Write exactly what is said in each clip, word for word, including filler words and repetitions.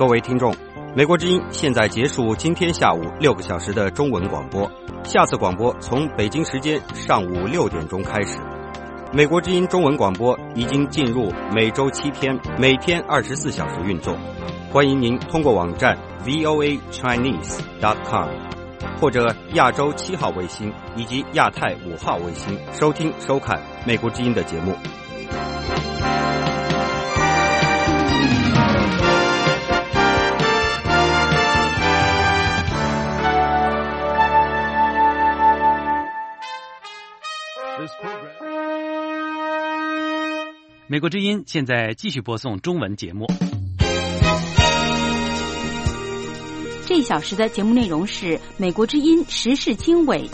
各位听众，美国之音现在结束今天下午六个小时的中文广播，下次广播从北京时间上午六点钟开始。美国之音中文广播已经进入每周七天，每天二十四小时运作。欢迎您通过网站 V O A Chinese dot com 或者亚洲七号卫星以及亚太五号卫星收听收看美国之音的节目。 美国之音现在继续播送中文节目。 这一小时的节目内容是美国之音时事经纬。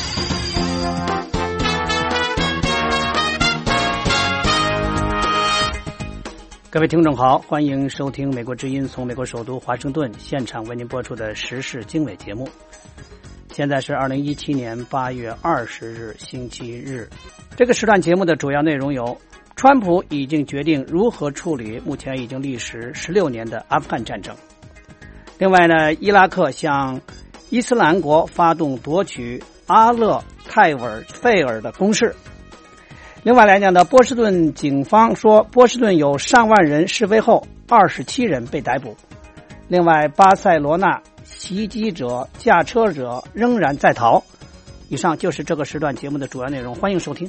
各位听众好，欢迎收听美国之音从美国首都华盛顿现场为您播出的时事经纬节目。现在是二零一七年八月二十日星期日。这个时段节目的主要内容有：川普已经决定如何处理目前已经历时十六年的阿富汗战争。另外呢，伊拉克向伊斯兰国发动夺取阿勒泰尔费尔的攻势。另外来讲呢，波士顿警方说，波士顿有上万人示威后，二十七人被逮捕。另外，巴塞罗那袭击者、驾车者仍然在逃。以上就是这个时段节目的主要内容，欢迎收听。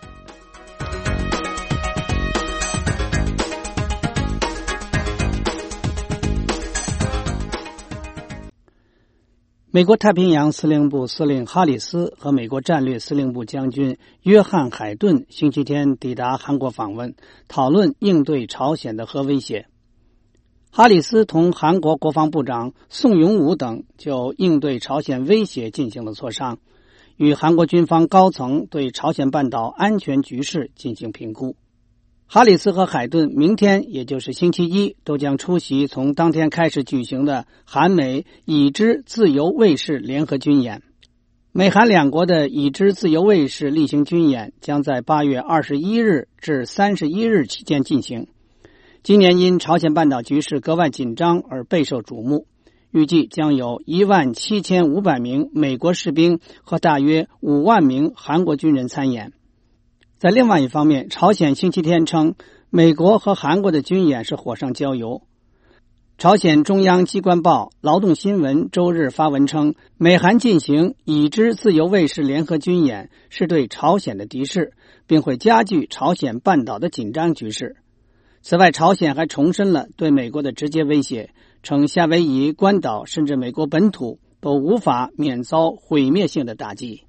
美国太平洋司令部司令哈里斯和美国战略司令部将军约翰·海顿星期天抵达韩国访问，讨论应对朝鲜的核威胁。哈里斯同韩国国防部长宋永武等就应对朝鲜威胁进行了磋商，与韩国军方高层对朝鲜半岛安全局势进行评估。哈里斯和海顿明天，也就是星期一，都将出席从当天开始举行的韩美已知自由卫士联合军演。美韩两国的已知自由卫士例行军演将在八月二十一日至三十一日期间进行。今年因朝鲜半岛局势格外紧张而备受瞩目，预计将有一万七千五百名美国士兵和大约五万名韩国军人参演。在另外一方面，朝鲜星期天称，美国和韩国的军演是火上浇油。朝鲜中央机关报劳动新闻周日发文称，美韩进行已知自由卫士联合军演是对朝鲜的敌视，并会加剧朝鲜半岛的紧张局势。此外，朝鲜还重申了对美国的直接威胁，称夏威夷、关岛甚至美国本土都无法免遭毁灭性的打击。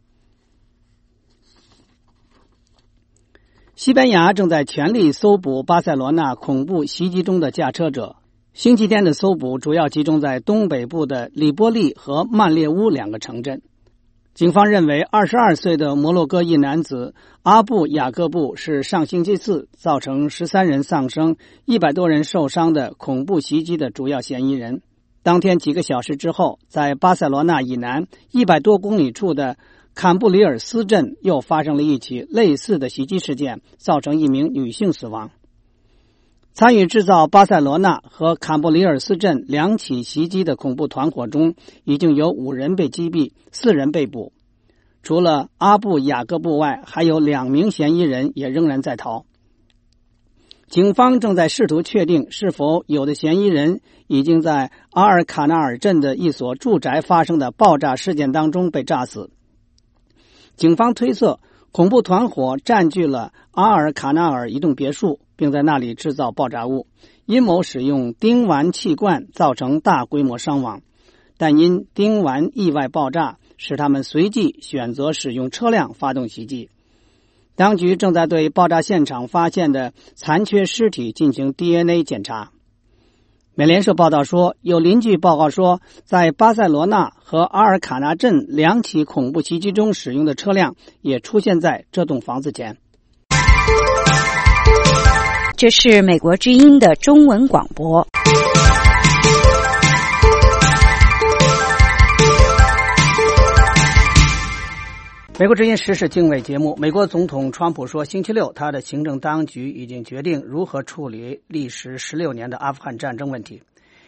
西班牙正在全力搜捕巴塞罗那恐怖袭击中的驾车者。星期天的搜捕主要集中在东北部的里波利和曼列乌两个城镇。警方认为二十二岁的摩洛哥裔男子阿布雅各布是上星期四造成十三人丧生、一百多人受伤的恐怖袭击的主要嫌疑人。当天几个小时之后，在巴塞罗那以南一百多公里处的坎布里尔斯镇又发生了一起类似的袭击事件，造成一名女性死亡。参与制造巴塞罗那和坎布里尔斯镇两起袭击的恐怖团伙中，已经有五人被击毙，四人被捕。除了阿布雅各布外，还有两名嫌疑人也仍然在逃。警方正在试图确定是否有的嫌疑人已经在阿尔卡纳尔镇的一所住宅发生的爆炸事件当中被炸死。警方推测，恐怖团伙占据了阿尔卡纳尔一栋别墅，并在那里制造爆炸物，阴谋使用丁烷气罐造成大规模伤亡，但因丁烷意外爆炸，使他们随即选择使用车辆发动袭击。当局正在对爆炸现场发现的残缺尸体进行 D N A 检查。美联社报道说，有邻居报告说，在巴塞罗那和阿尔卡纳镇两起恐怖袭击中使用的车辆也出现在这栋房子前。 这是美国之音的中文广播。 美国之音时事经纬节目，美国总统川普说，星期六他的行政当局已经决定如何处理历时十六年的阿富汗战争问题。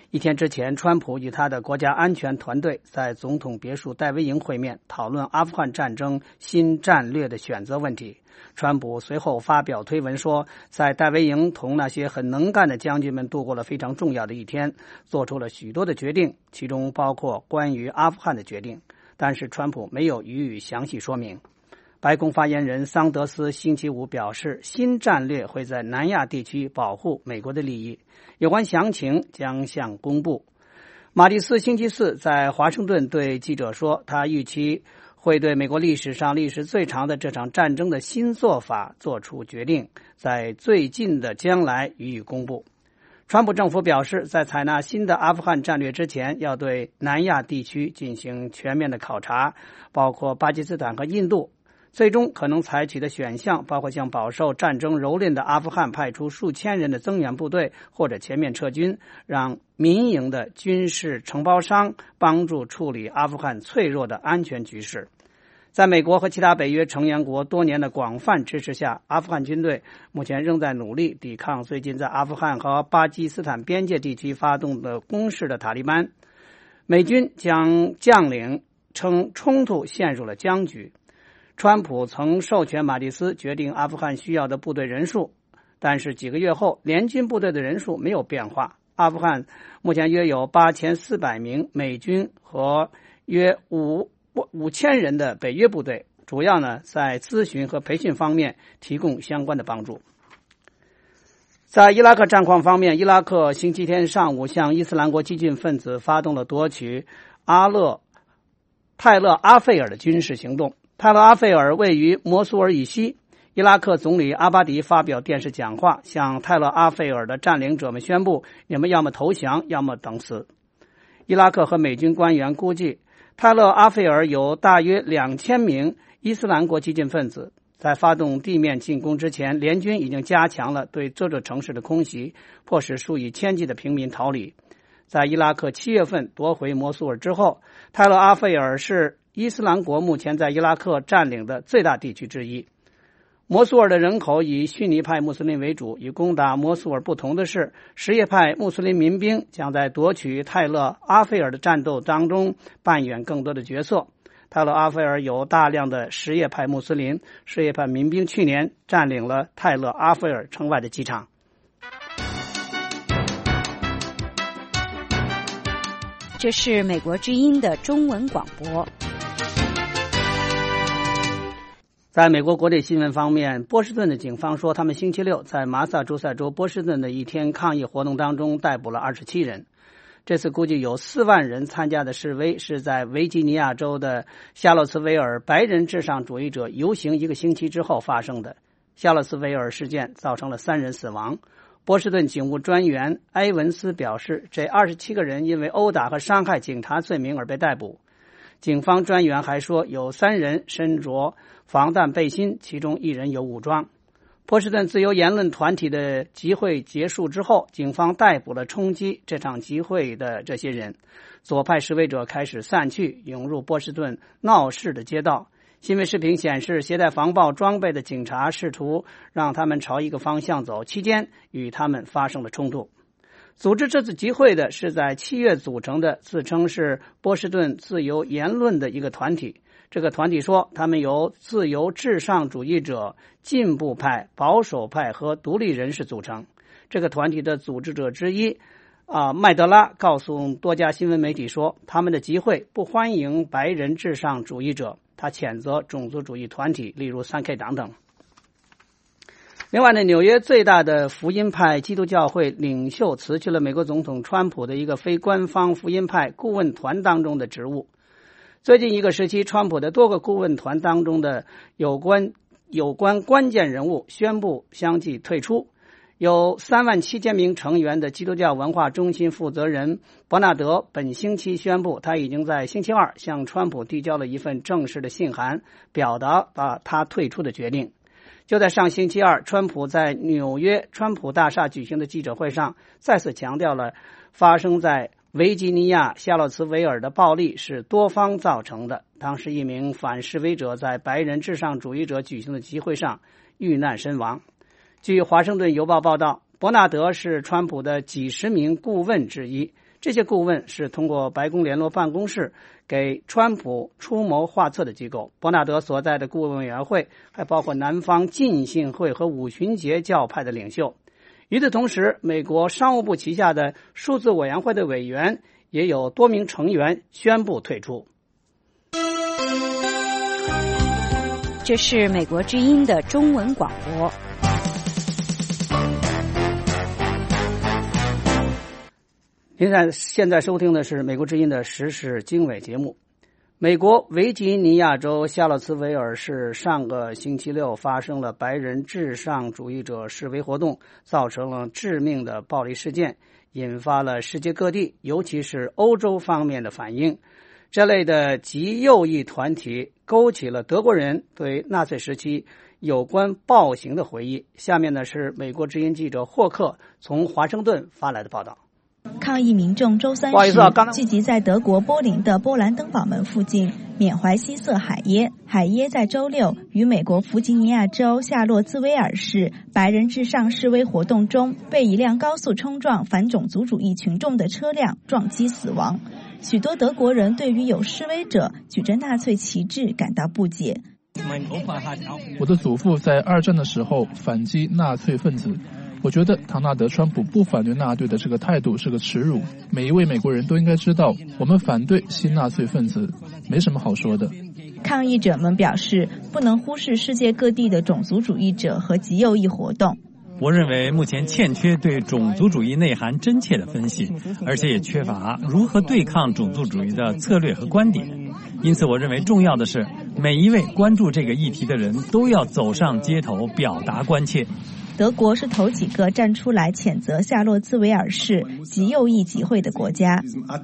一天之前，川普与他的国家安全团队在总统别墅戴维营会面，讨论阿富汗战争新战略的选择问题。川普随后发表推文说，在戴维营同那些很能干的将军们度过了非常重要的一天，做出了许多的决定，其中包括关于阿富汗的决定，但是川普没有予以详细说明。白宫发言人桑德斯星期五表示，新战略会在南亚地区保护美国的利益，有关详情将向公布。马蒂斯星期四在华盛顿对记者说，他预期会对美国历史上历时最长的这场战争的新做法做出决定，在最近的将来予以公布。川普政府表示，在采纳新的阿富汗战略之前，要对南亚地区进行全面的考察，包括巴基斯坦和印度。最终可能采取的选项包括向饱受战争蹂躏的阿富汗派出数千人的增援部队，或者全面撤军，让民营的军事承包商帮助处理阿富汗脆弱的安全局势。在美国和其他北约成员国多年的广泛支持下，阿富汗军队目前仍在努力抵抗最近在阿富汗和巴基斯坦边界地区发动的攻势的塔利班。美军将将领称冲突陷入了僵局。川普曾授权马蒂斯决定阿富汗需要的部队人数，但是几个月后，联军部队的人数没有变化。阿富汗目前约有八千四百名美军和约五五千人的北约部队，主要呢在咨询和培训方面提供相关的帮助。在伊拉克战况方面，伊拉克星期天上午向伊斯兰国激进分子发动了夺取阿勒泰勒阿费尔的军事行动。泰勒阿费尔位于摩苏尔以西，伊拉克总理阿巴迪发表电视讲话，向泰勒阿费尔的占领者们宣布，你们要么投降，要么等死。伊拉克和美军官员估计，泰勒阿费尔有大约两千名伊斯兰国激进分子。在发动地面进攻之前，联军已经加强了对这座城市的空袭，迫使数以千计的平民逃离。在伊拉克七月份夺回摩苏尔之后，泰勒阿费尔是伊斯兰国目前在伊拉克占领的最大地区之一。摩苏尔的人口以逊尼派穆斯林为主，与攻打摩苏尔不同的是，什叶派穆斯林民兵将在夺取泰勒阿费尔的战斗当中扮演更多的角色。泰勒阿费尔有大量的什叶派穆斯林，什叶派民兵去年占领了泰勒阿费尔城外的机场。 这是美国之音的中文广播。 在美国国内新闻方面，波士顿的警方说，他们星期六在马萨诸塞州波士顿的一天抗议活动当中逮捕了二十七人。这次估计有四万人参加的示威是在维吉尼亚州的夏洛茨维尔白人至上主义者游行一个星期之后发生的。夏洛茨维尔事件造成了三人死亡。波士顿警务专员埃文斯表示，这二十七个人因为殴打和伤害警察罪名而被逮捕。警方专员还说，有三人身着防弹背心，其中一人有武装。波士顿自由言论团体的集会结束之后，警方逮捕了冲击这场集会的这些人。左派示威者开始散去，涌入波士顿闹市的街道。新闻视频显示，携带防暴装备的警察试图让他们朝一个方向走，期间与他们发生了冲突。组织这次集会的是在七月组成的自称是波士顿自由言论的一个团体。这个团体说，他们由自由至上主义者、进步派、保守派和独立人士组成。这个团体的组织者之一啊，麦德拉告诉多家新闻媒体说，他们的集会不欢迎白人至上主义者，他谴责种族主义团体，例如 三 K 党等。另外呢，纽约最大的福音派基督教会领袖辞去了美国总统川普的一个非官方福音派顾问团当中的职务。最近一个时期，川普的多个顾问团当中的有关有关关键人物宣布相继退出。有三万七千名成员的基督教文化中心负责人伯纳德本星期宣布，他已经在星期二向川普递交了一份正式的信函，表达啊他退出的决定。就在上星期二，川普在纽约川普大厦举行的记者会上再次强调了发生在维吉尼亚夏洛茨维尔的暴力是多方造成的。当时一名反示威者在白人至上主义者举行的集会上遇难身亡。据华盛顿邮报报道，伯纳德是川普的几十名顾问之一。 这些顾问是通过白宫联络办公室给川普出谋划策的机构。伯纳德所在的顾问委员会还包括南方浸信会和五旬节教派的领袖。与此同时，美国商务部旗下的数字委员会的委员也有多名成员宣布退出。 这是美国之音的中文广播。 您在现在收听的是美国之音的时事经纬节目。美国维吉尼亚州夏洛茨维尔市上个星期六发生了白人至上主义者示威活动，造成了致命的暴力事件，引发了世界各地，尤其是欧洲方面的反应。这类的极右翼团体勾起了德国人对纳粹时期有关暴行的回忆。下面呢是美国之音记者霍克从华盛顿发来的报道。 抗议民众周三时聚集在德国柏林的波兰登堡门附近，缅怀希瑟海耶。海耶在周六与美国弗吉尼亚州夏洛兹维尔市白人至上示威活动中，被一辆高速冲撞反种族主义群众的车辆撞击死亡。许多德国人对于有示威者举着纳粹旗帜感到不解。 我的祖父在二战的时候反击纳粹分子，我觉得唐纳德·川普不反对纳粹的这个态度是个耻辱。每一位美国人都应该知道，我们反对新纳粹分子，没什么好说的。 抗议者们表示，不能忽视世界各地的种族主义者和极右翼活动。 我认为目前欠缺对种族主义内涵真切的分析，而且也缺乏如何对抗种族主义的策略和观点。因此我认为重要的是，每一位关注这个议题的人都要走上街头表达关切。 德国是头几个站出来谴责夏洛兹维尔市极右翼集会的国家。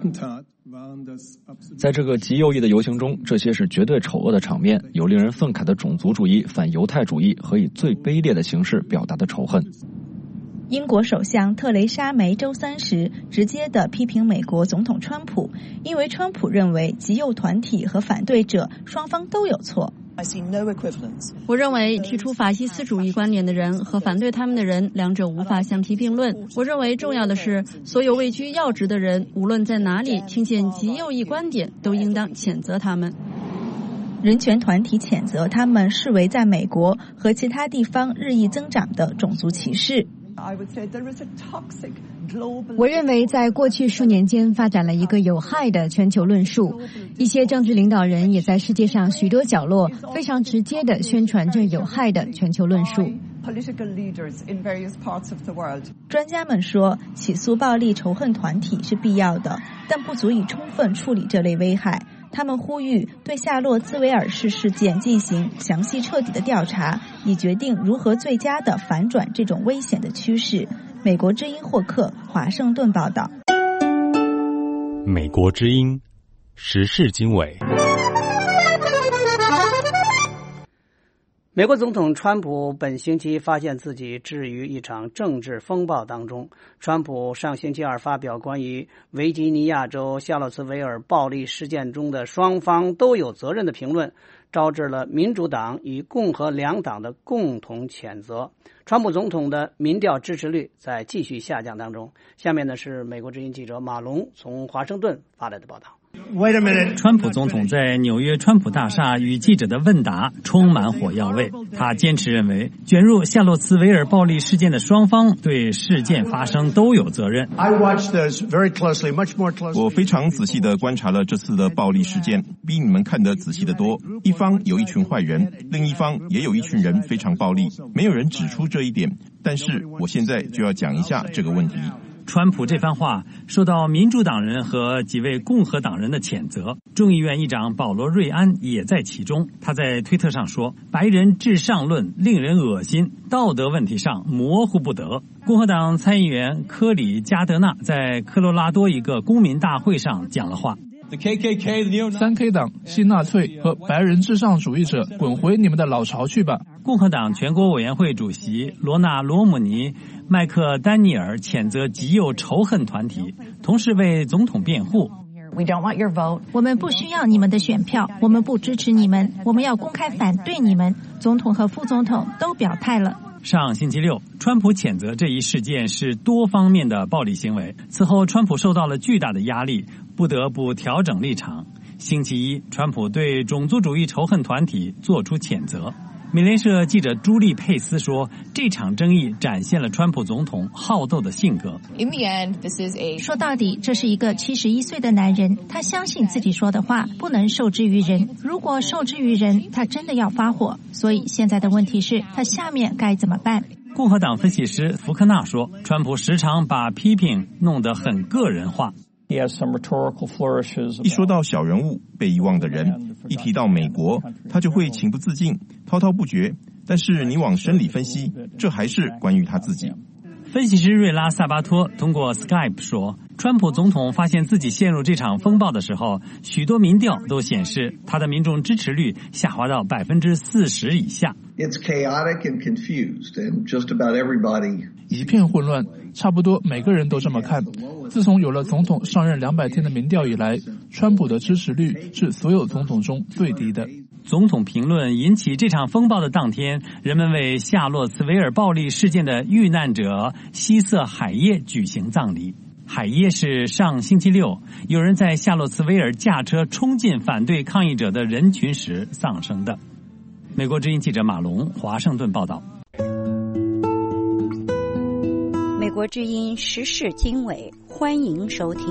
在这个极右翼的游行中，这些是绝对丑恶的场面，有令人愤慨的种族主义、反犹太主义和以最卑劣的形式表达的仇恨。 英国首相特蕾莎梅周三时直接地批评美国总统川普，因为川普认为极右团体和反对者双方都有错。 我认为提出法西斯主义观点的人和反对他们的人，两者无法相提并论。我认为重要的是，所有位居要职的人，无论在哪里听见极右翼观点，都应当谴责他们。 人权团体谴责他们视为在美国和其他地方日益增长的种族歧视。 我认为在过去数年间发展了一个有害的全球论述，一些政治领导人也在世界上许多角落非常直接地宣传这有害的全球论述。 专家们说，起诉暴力仇恨团体是必要的，但不足以充分处理这类危害。他们呼吁对夏洛兹维尔市事件进行详细彻底的调查，以决定如何最佳地反转这种危险的趋势。美国之音霍克，华盛顿报道。 美国之音时事经纬。 美国总统川普本星期发现自己置于一场政治风暴当中。川普上星期二发表关于维吉尼亚州夏洛茨维尔暴力事件中的双方都有责任的评论，招致了民主党与共和两党的共同谴责。川普总统的民调支持率在继续下降当中。下面呢是美国之音记者马龙从华盛顿发来的报道。 川普总统在纽约川普大厦与记者的问答充满火药味。他坚持认为，卷入夏洛茨维尔暴力事件的双方对事件发生都有责任。 我非常仔细地观察了这次的暴力事件，比你们看得仔细得多。一方有一群坏人，另一方也有一群人非常暴力，没有人指出这一点。但是我现在就要讲一下这个问题。 川普这番话受到民主党人和几位共和党人的谴责，众议院议长保罗·瑞安也在其中。他在推特上说，白人至上论令人恶心，道德问题上模糊不得。共和党参议员科里加德纳在科罗拉多一个公民大会上讲了话。 三 K 党、新纳粹和白人至上主义者，滚回你们的老巢去吧！ 共和党全国委员会主席罗纳·罗姆尼、麦克丹尼尔谴责极右仇恨团体，同时为总统辩护。 我们不需要你们的选票，我们不支持你们，我们要公开反对你们。总统和副总统都表态了。 上星期六，川普谴责这一事件是多方面的暴力行为。此后，川普受到了巨大的压力，不得不调整立场。星期一，川普对种族主义仇恨团体作出谴责。美联社记者朱莉·佩斯说，这场争议展现了川普总统好斗的性格。 说到底，这是一个七十一岁的男人，他相信自己说的话不能受制于人。如果受制于人，他真的要发火。所以现在的问题是，他下面该怎么办？ 共和党分析师福克纳说，川普时常把批评弄得很个人化。 一说到小人物、被遗忘的人，一提到美国，他就会情不自禁、滔滔不绝。但是你往深里分析，这还是关于他自己。 分析师瑞拉·萨巴托通过 Skype 说，川普总统发现自己陷入这场风暴的时候，许多民调都显示他的民众支持率下滑到百分之四十以下。 It's chaotic and confused, and just about everybody. 一片混乱，差不多每个人都这么看。自从有了总统上任两百天的民调以来，川普的支持率是所有总统中最低的。 总统评论引起这场风暴的当天，人们为夏洛茨维尔暴力事件的遇难者希瑟海耶举行葬礼。海耶是上星期六有人在夏洛茨维尔驾车冲进反对抗议者的人群时丧生的。美国之音记者马龙华盛顿报道。 美国之音时事经纬，欢迎收听。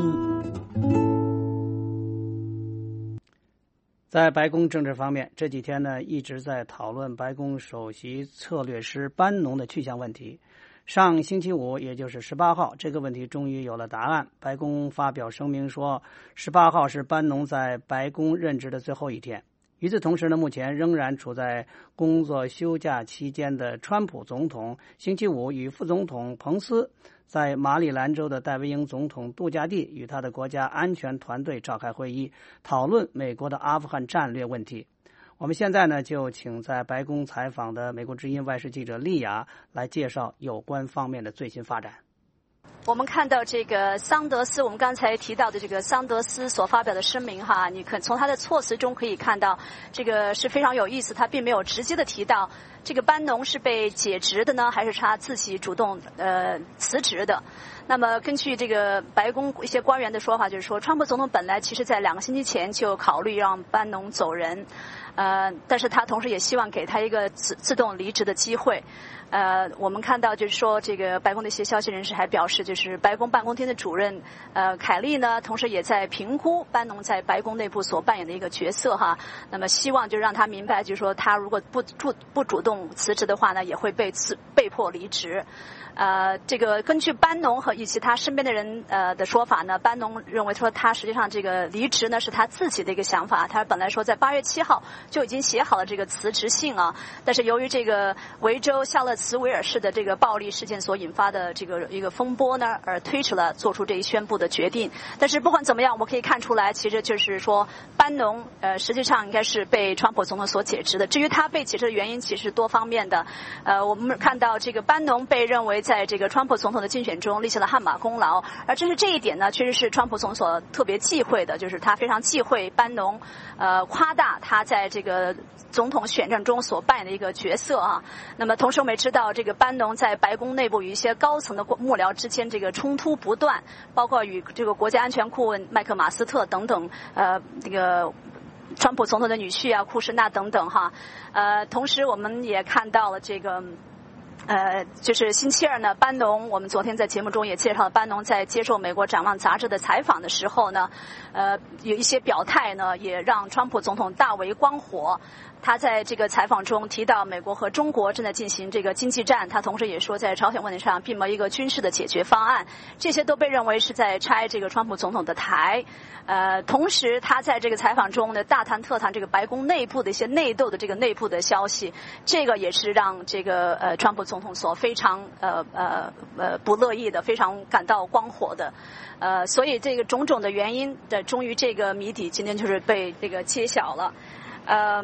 在白宫政治方面，这几天呢一直在讨论白宫首席策略师班农的去向问题。上星期五，也就是十八号，这个问题终于有了答案。白宫发表声明说，十八号是班农在白宫任职的最后一天。与此同时呢，目前仍然处在工作休假期间的川普总统，星期五与副总统彭斯在马里兰州的戴维营总统度假地与他的国家安全团队召开会议，讨论美国的阿富汗战略问题。我们现在呢，就请在白宫采访的美国之音外事记者丽雅来介绍有关方面的最新发展。 我们看到这个桑德斯，我们刚才提到的这个桑德斯所发表的声明哈，你可从他的措辞中可以看到，这个是非常有意思，他并没有直接的提到这个班农是被解职的呢，还是他自己主动呃辞职的。那么根据这个白宫一些官员的说法，就是说川普总统本来其实在两个星期前就考虑让班农走人，呃，但是他同时也希望给他一个自自动离职的机会。呃，我们看到就是说，这个白宫的一些消息人士还表示，就是白宫办公厅的主任呃凯利呢，同时也在评估班农在白宫内部所扮演的一个角色哈。那么希望就让他明白，就是说他如果不主不主动辞职的话呢，也会被辞被迫离职。呃，这个根据班农和以及他身边的人呃的说法呢，班农认为说他实际上这个离职呢是他自己的一个想法，他本来说在八月七号就已经写好了这个辞职信啊，但是由于这个维州夏勒茨维尔市的这个暴力事件所引发的这个一个风波呢，而推迟了做出这一宣布的决定。但是不管怎么样，我们可以看出来，其实就是说班农呃实际上应该是被川普总统所解职的。至于他被解职的原因，其实多方面的。呃，我们看到这个班农被认为在这个川普总统的竞选中立下了汗马功劳，而正是这一点呢，确实是川普总统所特别忌讳的，就是他非常忌讳班农呃夸大他在这个总统选战中所扮演的一个角色啊。那么同时我们也知道，这个班农在白宫内部与一些高层的幕僚之间这个冲突不断，包括与这个国家安全顾问麦克马斯特等等呃这个川普总统的女婿啊库什纳等等哈。呃同时我们也看到了这个呃，就是星期二呢，班农，我们昨天在节目中也介绍了班农在接受美国展望杂志的采访的时候呢，呃，有一些表态呢，也让川普总统大为光火。他在这个采访中提到美国和中国正在进行这个经济战，他同时也说在朝鲜问题上并没有一个军事的解决方案，这些都被认为是在拆这个川普总统的台。呃，同时他在这个采访中呢，大谈特谈这个白宫内部的一些内斗的这个内部的消息，这个也是让这个呃川普总统所非常呃呃呃不乐意的，非常感到光火的。呃，所以这个种种的原因的，终于这个谜底今天就是被这个揭晓了。嗯，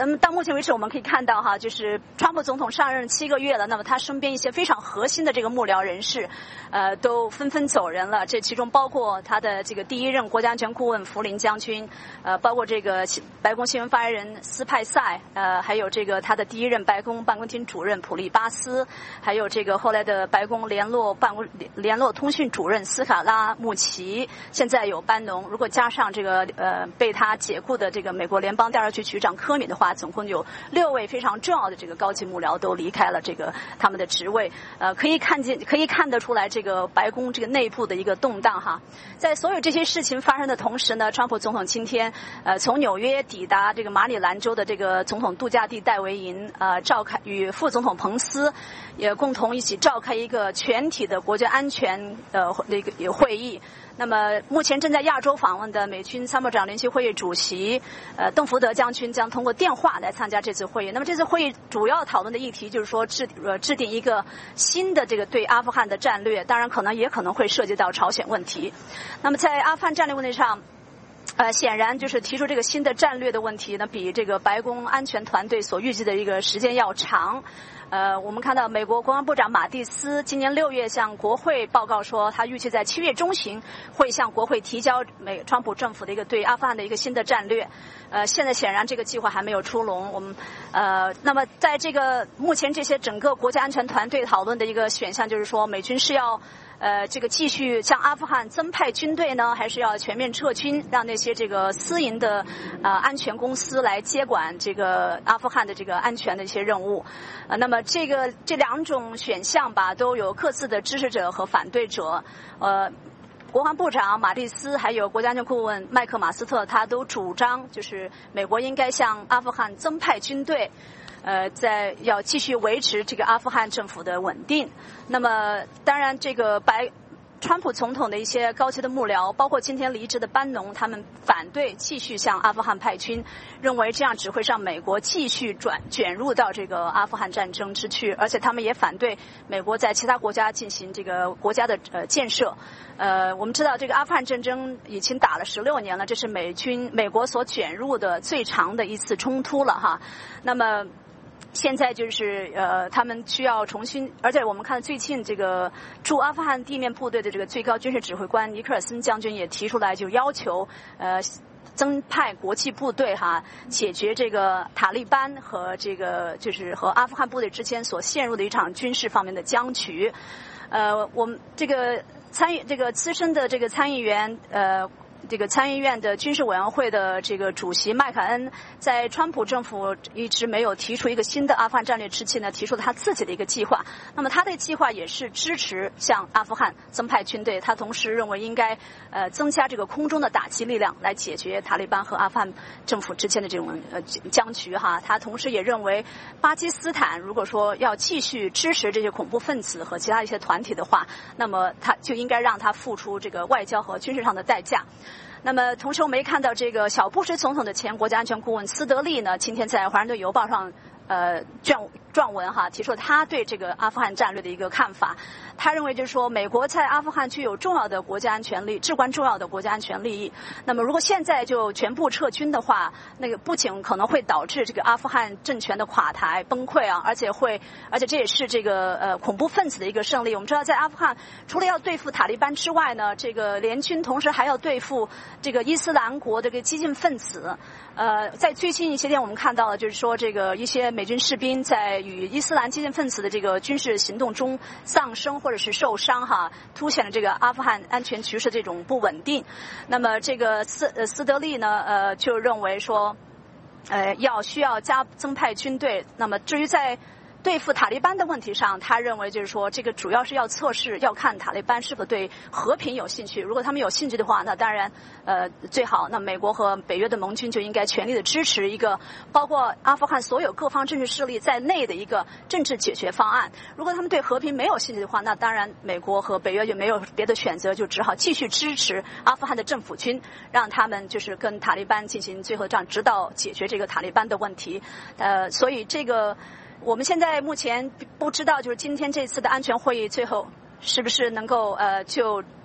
那么到目前为止，我们可以看到哈，就是川普总统上任七个月了，那么他身边一些非常核心的这个幕僚人士，呃，都纷纷走人了。这其中包括他的这个第一任国家安全顾问福林将军，呃，包括这个白宫新闻发言人斯派塞，呃，还有这个他的第一任白宫办公厅主任普利巴斯，还有这个后来的白宫联络办公联络通讯主任斯卡拉穆奇，现在有班农。如果加上这个呃被他解雇的这个美国联邦调查局局长科米的话，总共有六位非常重要的这个高级幕僚都离开了这个他们的职位。呃，可以看见，可以看得出来这个白宫这个内部的一个动荡哈。在所有这些事情发生的同时呢，川普总统今天呃从纽约抵达这个马里兰州的这个总统度假地戴维营，呃召开与副总统彭斯也共同一起召开一个全体的国家安全的那个会议。那么目前正在亚洲访问的美军参谋长联席会议主席呃邓福德将军将通过电话来参加这次会议。那么这次会议主要讨论的议题就是说制呃制定一个新的这个对阿富汗的战略，当然可能也可能会涉及到朝鲜问题。那么在阿富汗战略问题上，呃，显然就是提出这个新的战略的问题呢，比这个白宫安全团队所预计的一个时间要长。呃，我们看到美国国防部长马蒂斯今年六月向国会报告说，他预计在七月中旬会向国会提交美川普政府的一个对阿富汗的一个新的战略。呃，现在显然这个计划还没有出笼。我们呃，那么在这个目前这些整个国家安全团队讨论的一个选项就是说，美军是要呃，这个继续向阿富汗增派军队呢，还是要全面撤军，让那些这个私营的呃安全公司来接管这个阿富汗的这个安全的一些任务？呃，那么这个这两种选项吧，都有各自的支持者和反对者。呃，国防部长马蒂斯还有国家安全顾问麦克马斯特，他都主张就是美国应该向阿富汗增派军队。呃，在要继续维持这个阿富汗政府的稳定。那么，当然，这个白川普总统的一些高级的幕僚，包括今天离职的班农，他们反对继续向阿富汗派军，认为这样只会让美国继续转卷入到这个阿富汗战争之去，而且他们也反对美国在其他国家进行这个国家的呃建设。呃，我们知道这个阿富汗战争已经打了十六年了，这是美军美国所卷入的最长的一次冲突了哈。那么现在就是呃，他们需要重新，而且我们看最近这个驻阿富汗地面部队的这个最高军事指挥官尼克尔森将军也提出来，就要求呃增派国际部队哈，解决这个塔利班和这个就是和阿富汗部队之间所陷入的一场军事方面的僵局。呃，我们这个参议这个资深的这个参议员呃。这个参议院的军事委员会的这个主席麦凯恩，在川普政府一直没有提出一个新的阿富汗战略之前呢，提出了他自己的一个计划。那么他的计划也是支持向阿富汗增派军队，他同时认为应该呃增加这个空中的打击力量，来解决塔利班和阿富汗政府之间的这种呃僵局哈。他同时也认为，巴基斯坦如果说要继续支持这些恐怖分子和其他一些团体的话，那么他就应该让他付出这个外交和军事上的代价。那么，同时我们也看到这个小布什总统的前国家安全顾问斯德利呢，今天在《华盛顿邮报》上呃撰撰文哈，提出了他对这个阿富汗战略的一个看法。他认为就是说，美国在阿富汗具有重要的国家安全利益，至关重要的国家安全利益。那么，如果现在就全部撤军的话，那个不仅可能会导致这个阿富汗政权的垮台崩溃啊，而且会，而且这也是这个呃恐怖分子的一个胜利。我们知道，在阿富汗除了要对付塔利班之外呢，这个联军同时还要对付这个伊斯兰国的这个激进分子。呃，在最近一些天，我们看到了，就是说这个一些美军士兵在与伊斯兰激进分子的这个军事行动中丧生或者是受伤哈，凸显了这个阿富汗安全局势这种不稳定。那么这个斯呃斯德利呢，呃就认为说，呃要需要加增派军队。那么至于在对付塔利班的问题上，他认为就是说，这个主要是要测试，要看塔利班是否对和平有兴趣。如果他们有兴趣的话，那当然呃最好。那美国和北约的盟军就应该全力的支持一个包括阿富汗所有各方政治势力在内的一个政治解决方案。如果他们对和平没有兴趣的话，那当然美国和北约就没有别的选择，就只好继续支持阿富汗的政府军，让他们就是跟塔利班进行最后战，直到解决这个塔利班的问题。呃，所以这个。我们现在目前不知道，就是今天这次的安全会议最后是不是能够呃就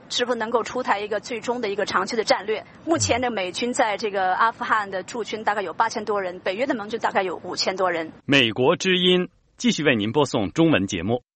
是否能够出台一个最终的一个长期的战略。目前的美军在这个阿富汗的驻军大概有八千多人，北约的盟军大概有五千多人。 美国之音继续为您播送中文节目。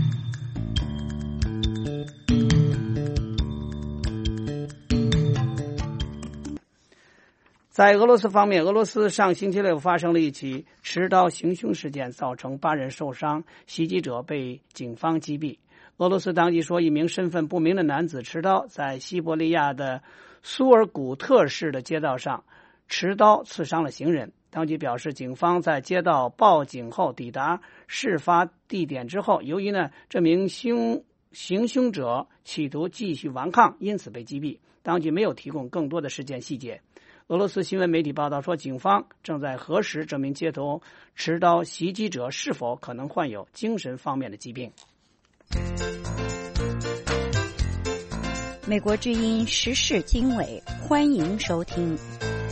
在俄罗斯方面，俄罗斯上星期六发生了一起持刀行凶事件，造成八人受伤，袭击者被警方击毙。俄罗斯当局说，一名身份不明的男子持刀在西伯利亚的苏尔古特市的街道上持刀刺伤了行人。当局表示，警方在接到报警后抵达事发地点之后，由于呢这名凶行凶者企图继续顽抗，因此被击毙。当局没有提供更多的事件细节。俄罗斯新闻媒体报道说，警方正在核实这名街头持刀袭击者是否可能患有精神方面的疾病。 美国之音时事经纬，欢迎收听。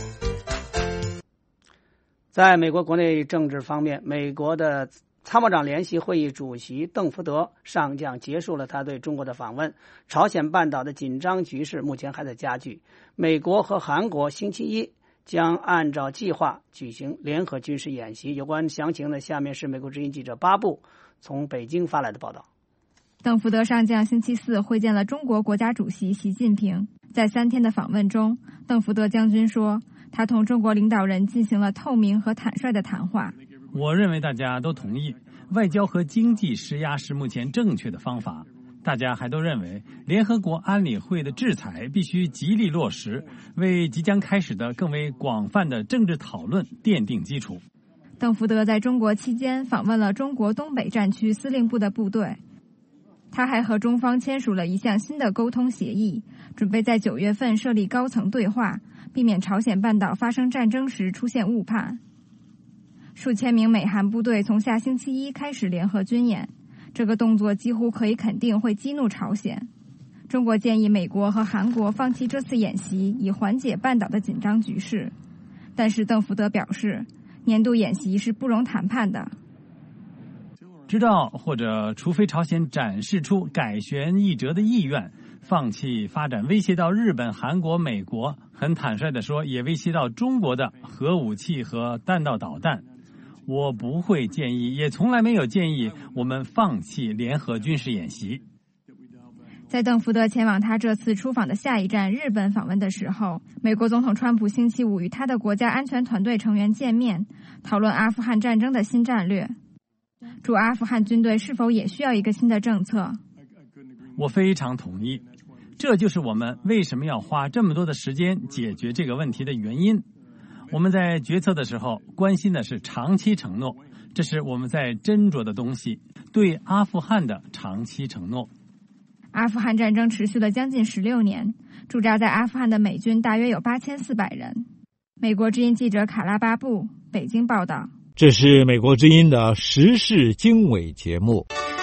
在美国国内政治方面，美国的参谋长联席会议主席邓福德上将结束了他对中国的访问。朝鲜半岛的紧张局势目前还在加剧。美国和韩国星期一将按照计划举行联合军事演习。有关详情呢，下面是美国之音记者巴布从北京发来的报道。 邓福德上将星期四会见了中国国家主席习近平。在三天的访问中，邓福德将军说，他同中国领导人进行了透明和坦率的谈话。 我认为大家都同意，外交和经济施压是目前正确的方法。大家还都认为，联合国安理会的制裁必须极力落实，为即将开始的更为广泛的政治讨论奠定基础。 邓福德在中国期间访问了中国东北战区司令部的部队。他还和中方签署了一项新的沟通协议，准备在九月份设立高层对话，避免朝鲜半岛发生战争时出现误判。数千名美韩部队从下星期一开始联合军演，这个动作几乎可以肯定会激怒朝鲜。中国建议美国和韩国放弃这次演习，以缓解半岛的紧张局势。但是邓福德表示，年度演习是不容谈判的。 知道或者除非朝鲜展示出改弦易辙的意愿，放弃发展威胁到日本、韩国、美国，很坦率地说，也威胁到中国的核武器和弹道导弹，我不会建议，也从来没有建议我们放弃联合军事演习。 在邓福德前往他这次出访的下一站日本访问的时候，美国总统川普星期五与他的国家安全团队成员见面，讨论阿富汗战争的新战略。驻阿富汗军队是否也需要一个新的政策？ 我非常同意，这就是我们为什么要花这么多的时间解决这个问题的原因。我们在决策的时候关心的是长期承诺，这是我们在斟酌的东西，对阿富汗的长期承诺。 阿富汗战争持续了将近十六年，驻扎在阿富汗的美军大约有八千四百人。美国之音记者卡拉巴布，北京报道。 这是美国之音的时事经纬节目。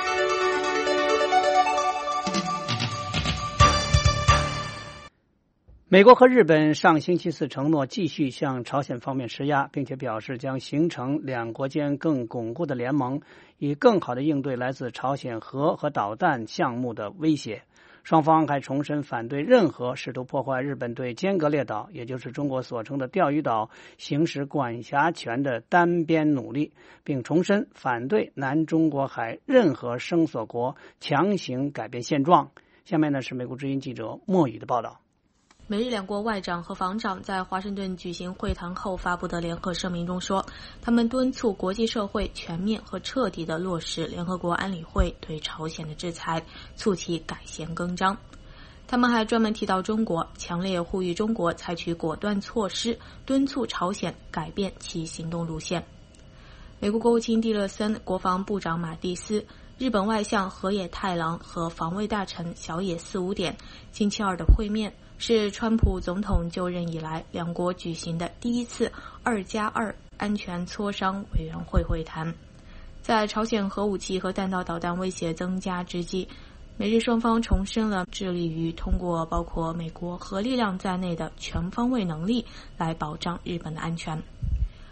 美国和日本上星期四承诺继续向朝鲜方面施压，并且表示将形成两国间更巩固的联盟，以更好地应对来自朝鲜核和导弹项目的威胁。双方还重申反对任何试图破坏日本对尖阁列岛，也就是中国所称的钓鱼岛行使管辖权的单边努力，并重申反对南中国海任何声索国强行改变现状。下面呢是美国之音记者莫宇的报道。 美日两国外长和防长在华盛顿举行会谈后发布的联合声明中说，他们敦促国际社会全面和彻底地落实联合国安理会对朝鲜的制裁，促其改弦更张。他们还专门提到中国，强烈呼吁中国采取果断措施，敦促朝鲜改变其行动路线。美国国务卿蒂勒森、国防部长马蒂斯、日本外相河野太郎和防卫大臣小野四五点星期二的会面是川普总统就任以来两国举行的第一次二加二安全磋商委员会会谈。在朝鲜核武器和弹道导弹威胁增加之际，美日双方重申了致力于通过包括美国核力量在内的全方位能力来保障日本的安全。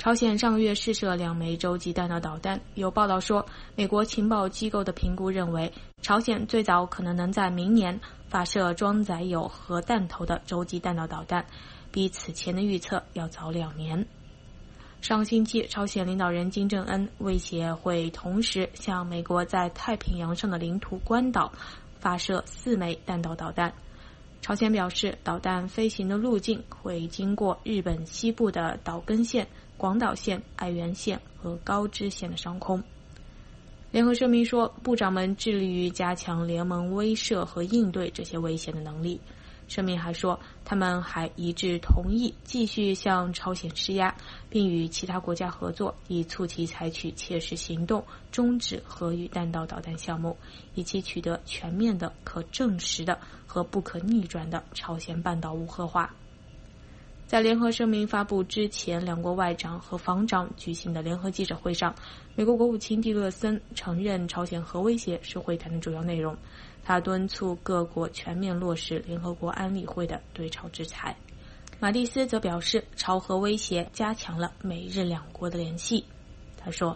朝鲜上个月试射两枚洲际弹道导弹，有报道说，美国情报机构的评估认为，朝鲜最早可能能在明年发射装载有核弹头的洲际弹道导弹，比此前的预测要早两年。上星期，朝鲜领导人金正恩威胁会同时向美国在太平洋上的领土关岛发射四枚弹道导弹。朝鲜表示，导弹飞行的路径会经过日本西部的岛根县、广岛县、爱媛县和高知县的上空。联合声明说，部长们致力于加强联盟威慑和应对这些危险的能力。声明还说，他们还一致同意继续向朝鲜施压，并与其他国家合作，以促其采取切实行动，终止核与弹道导弹项目，以期取得全面的、可证实的和不可逆转的朝鲜半岛无核化。在联合声明发布之前，两国外长和防长举行的联合记者会上，美国国务卿蒂勒森承认朝鲜核威胁是会谈的主要内容。他敦促各国全面落实联合国安理会的对朝制裁。马蒂斯则表示，朝核威胁加强了美日两国的联系。他说，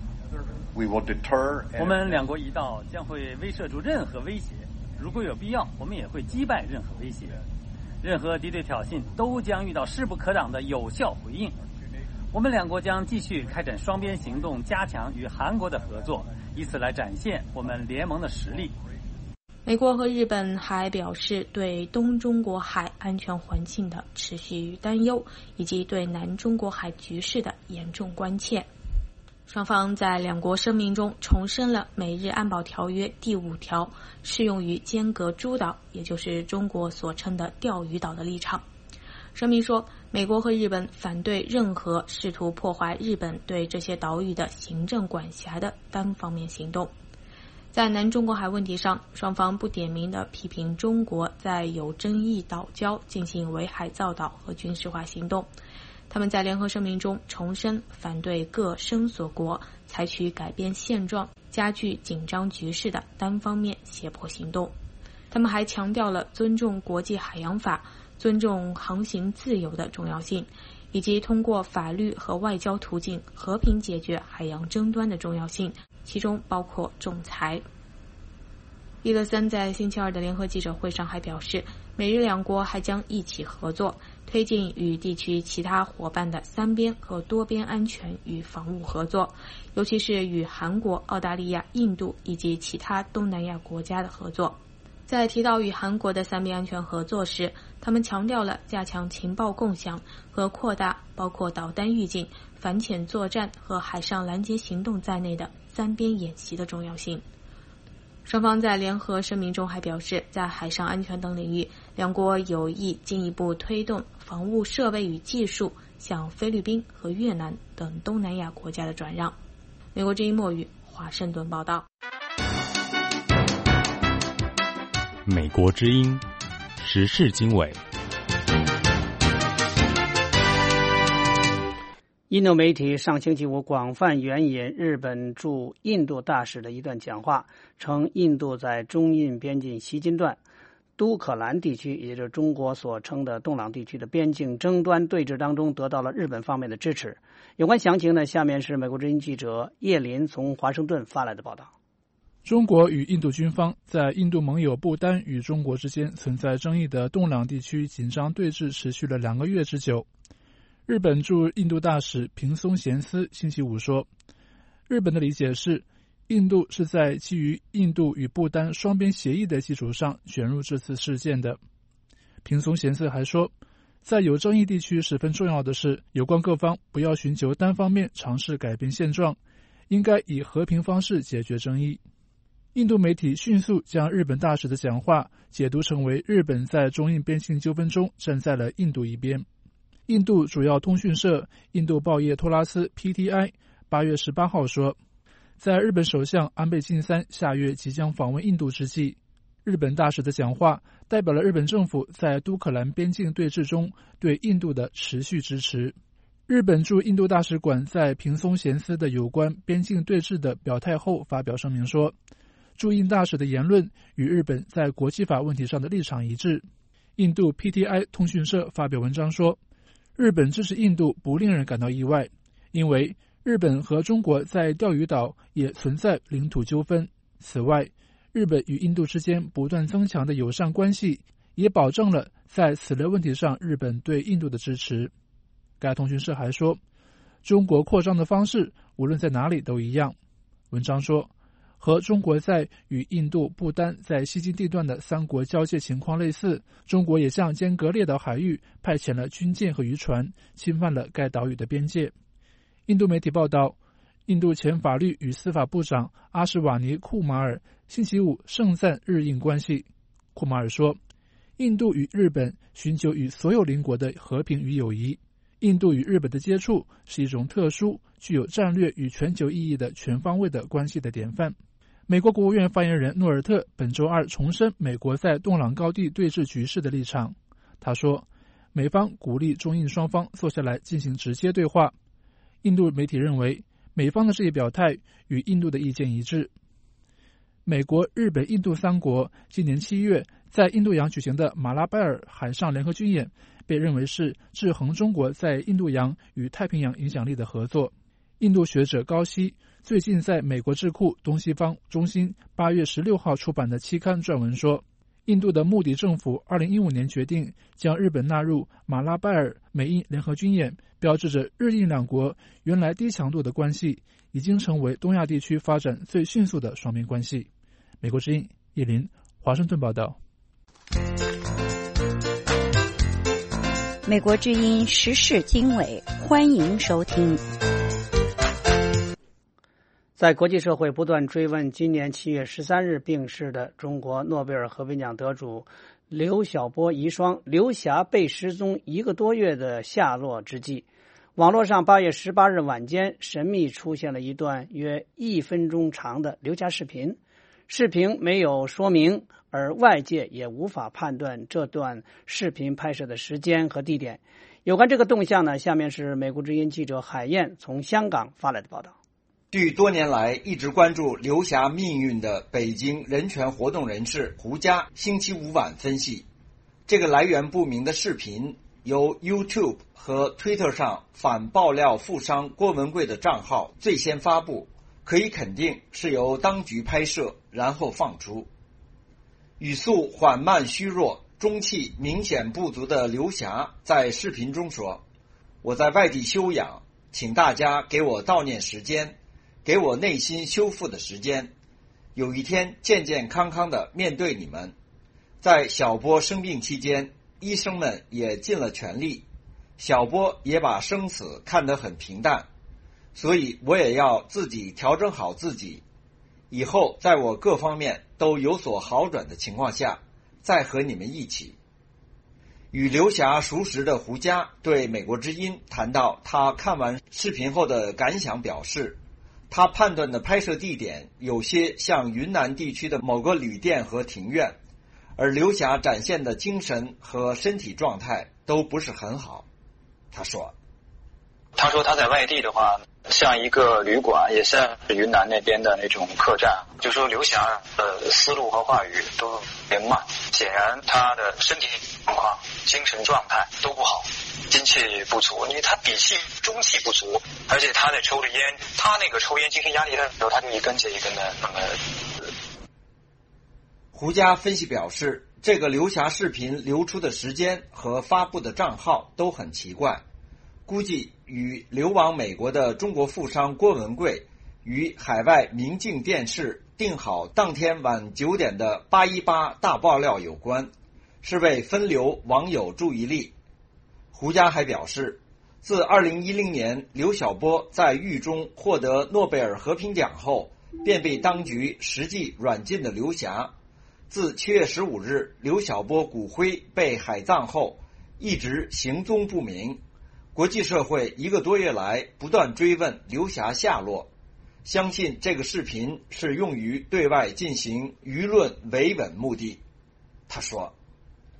我们两国一道将会威慑住任何威胁，如果有必要，我们也会击败任何威胁。任何敌对挑衅都将遇到势不可挡的有效回应。我们两国将继续开展双边行动，加强与韩国的合作，以此来展现我们联盟的实力。 美国和日本还表示对东中国海安全环境的持续担忧，以及对南中国海局势的严重关切。双方在两国声明中重申了美日安保条约第五条适用于尖阁诸岛，也就是中国所称的钓鱼岛的立场。声明说，美国和日本反对任何试图破坏日本对这些岛屿的行政管辖的单方面行动。在南中国海问题上，双方不点名地批评中国在有争议岛礁进行围海造岛和军事化行动。他们在联合声明中重申反对各声索国采取改变现状、加剧紧张局势的单方面胁迫行动。他们还强调了尊重国际海洋法、尊重航行自由的重要性，以及通过法律和外交途径和平解决海洋争端的重要性，其中包括仲裁。蒂勒森在星期二的联合记者会上还表示，美日两国还将一起合作，推进与地区其他伙伴的三边和多边安全与防务合作，尤其是与韩国、澳大利亚、印度以及其他东南亚国家的合作。在提到与韩国的三边安全合作时，他们强调了加强情报共享和扩大包括导弹预警、反潜作战和海上拦截行动在内的三边演习的重要性。双方在联合声明中还表示，在海上安全等领域，两国有意进一步推动防务设备与技术向菲律宾和越南等东南亚国家的转让。美国之音墨语华盛顿报道。 美国之音时事经纬。 印度媒体上星期五广泛援引日本驻印度大使的一段讲话，称印度在中印边境西金段、都可兰地区，也就是中国所称的洞朗地区的边境争端对峙当中得到了日本方面的支持。有关详情呢，下面是美国之音记者叶林从华盛顿发来的报道。 中国与印度军方在印度盟友不丹与中国之间存在争议的洞朗地区紧张对峙持续了两个月之久。日本驻印度大使平松贤司星期五说，日本的理解是，印度是在基于印度与不丹双边协议的基础上卷入这次事件的。平松贤司还说，在有争议地区十分重要的是，有关各方不要寻求单方面尝试改变现状，应该以和平方式解决争议。印度媒体迅速将日本大使的讲话解读成为日本在中印边境纠纷中站在了印度一边。印度主要通讯社印度报业托拉斯 P T I 八月十八号说，在日本首相安倍晋三下月即将访问印度之际，日本大使的讲话代表了日本政府在都可兰边境对峙中对印度的持续支持。日本驻印度大使馆在平松贤司的有关边境对峙的表态后发表声明说，驻印大使的言论与日本在国际法问题上的立场一致。印度 P T I 通讯社发表文章说，日本支持印度不令人感到意外， 因为日本和中国在钓鱼岛也存在领土纠纷。此外，日本与印度之间不断增强的友善关系也保证了在此类问题上日本对印度的支持。该通讯社还说，中国扩张的方式无论在哪里都一样。文章说，和中国在与印度、不丹在西经地段的三国交界情况类似，中国也向间隔列岛海域派遣了军舰和渔船，侵犯了该岛屿的边界。印度媒体报道，印度前法律与司法部长阿什瓦尼·库马尔星期五盛赞日印关系。库马尔说，印度与日本寻求与所有邻国的和平与友谊。印度与日本的接触是一种特殊、具有战略与全球意义的全方位的关系的典范。美国国务院发言人诺尔特本周二重申美国在洞朗高地对峙局势的立场。他说，美方鼓励中印双方坐下来进行直接对话。印度媒体认为，美方的这一表态与印度的意见一致。美国、日本、印度三国今年七月在印度洋举行的马拉拜尔海上联合军演，被认为是制衡中国在印度洋与太平洋影响力的合作。印度学者高希最近在美国智库东西方中心八月十六号出版的期刊撰文说，印度的穆迪政府二零一五年决定将日本纳入马拉拜尔美印联合军演，标志着日印两国原来低强度的关系已经成为东亚地区发展最迅速的双边关系。美国之音叶林华盛顿报道。 美国之音时事经纬，欢迎收听。 在国际社会不断追问今年七月十三日病逝的中国诺贝尔和平奖得主刘晓波遗孀刘霞被失踪一个多月的下落之际，网络上八月十八日晚间神秘出现了一段约一分钟长的刘霞视频。视频没有说明，而外界也无法判断这段视频拍摄的时间和地点。有关这个动向呢，下面是美国之音记者海燕从香港发来的报道。 据多年来一直关注刘霞命运的北京人权活动人士胡佳星期五晚分析，这个来源不明的视频由 YouTube 和 Twitter 上反爆料富商郭文贵的账号最先发布，可以肯定是由当局拍摄然后放出。语速缓慢虚弱、中气明显不足的刘霞在视频中说，我在外地休养，请大家给我悼念时间，给我内心修复的时间，有一天健健康康的面对你们。在小波生病期间，医生们也尽了全力，小波也把生死看得很平淡，所以我也要自己调整好自己，以后在我各方面都有所好转的情况下，再和你们一起。与刘霞熟识的胡佳对美国之音谈到他看完视频后的感想表示，他判断的拍摄地点有些像云南地区的某个旅店和庭院，而刘霞展现的精神和身体状态都不是很好。他说他说他在外地的话像一个旅馆，也像云南那边的那种客栈，就说刘霞的思路和话语都变慢，显然他的身体状况、精神状态都不好，精气不足，因为他底气、中气不足，而且他在抽着烟，他那个抽烟精神压力的时候，他就一根接一根的那么。 胡佳分析表示，这个刘霞视频流出的时间和发布的账号都很奇怪，估计与流亡美国的中国富商郭文贵与海外明镜电视定好当天晚九点的八一八大爆料有关，是为分流网友注意力。胡佳还表示，自二零一零年刘晓波在狱中获得诺贝尔和平奖后，便被当局实际软禁的刘霞，自七月十五日刘晓波骨灰被海葬后，一直行踪不明。国际社会一个多月来不断追问刘霞下落，相信这个视频是用于对外进行舆论维稳目的。他说，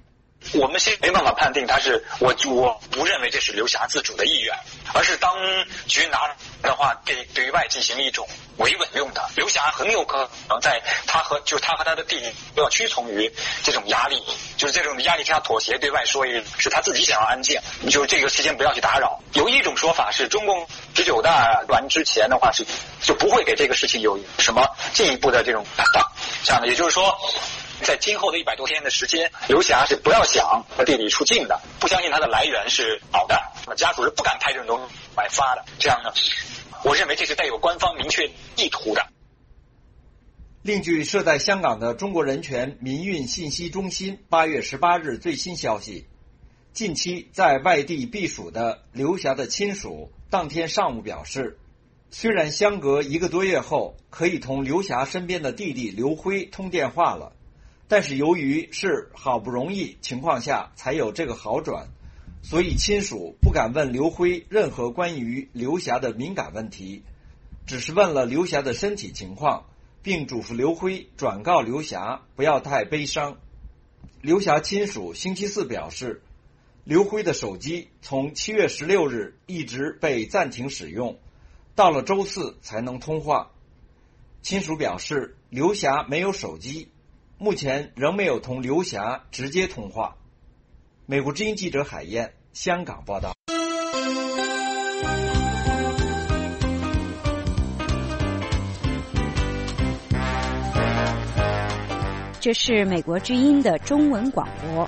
我们现在没办法判定他是我我不认为这是刘霞自主的意愿，而是当局拿的话对对外进行一种维稳用的。刘霞很有可能在他和就是他和他的弟弟都要屈从于这种压力，就是这种压力之下妥协，对外说一是他自己想要安静，就是这个期间不要去打扰。有一种说法是中共十九大完之前的话是就不会给这个事情有什么进一步的这种这样的，也就是说。在今后的一百多天的时间，刘霞是不要想和弟弟出境的，不相信他的来源是好的，家属是不敢拍这种东西来发的。这样呢，我认为这是带有官方明确意图的。 另据设在香港的中国人权民运信息中心八月十八日最新消息，近期在外地避暑的刘霞的亲属当天上午表示，虽然相隔一个多月后可以同刘霞身边的弟弟刘辉通电话了，但是由于是好不容易情况下才有这个好转，所以亲属不敢问刘辉任何关于刘霞的敏感问题，只是问了刘霞的身体情况，并嘱咐刘辉转告刘霞不要太悲伤。刘霞亲属星期四表示，刘辉的手机从七月十六日一直被暂停使用，到了周四才能通话。亲属表示，刘霞没有手机，目前仍没有同刘霞直接通话。美国之音记者海燕，香港报道。 这是美国之音的中文广播。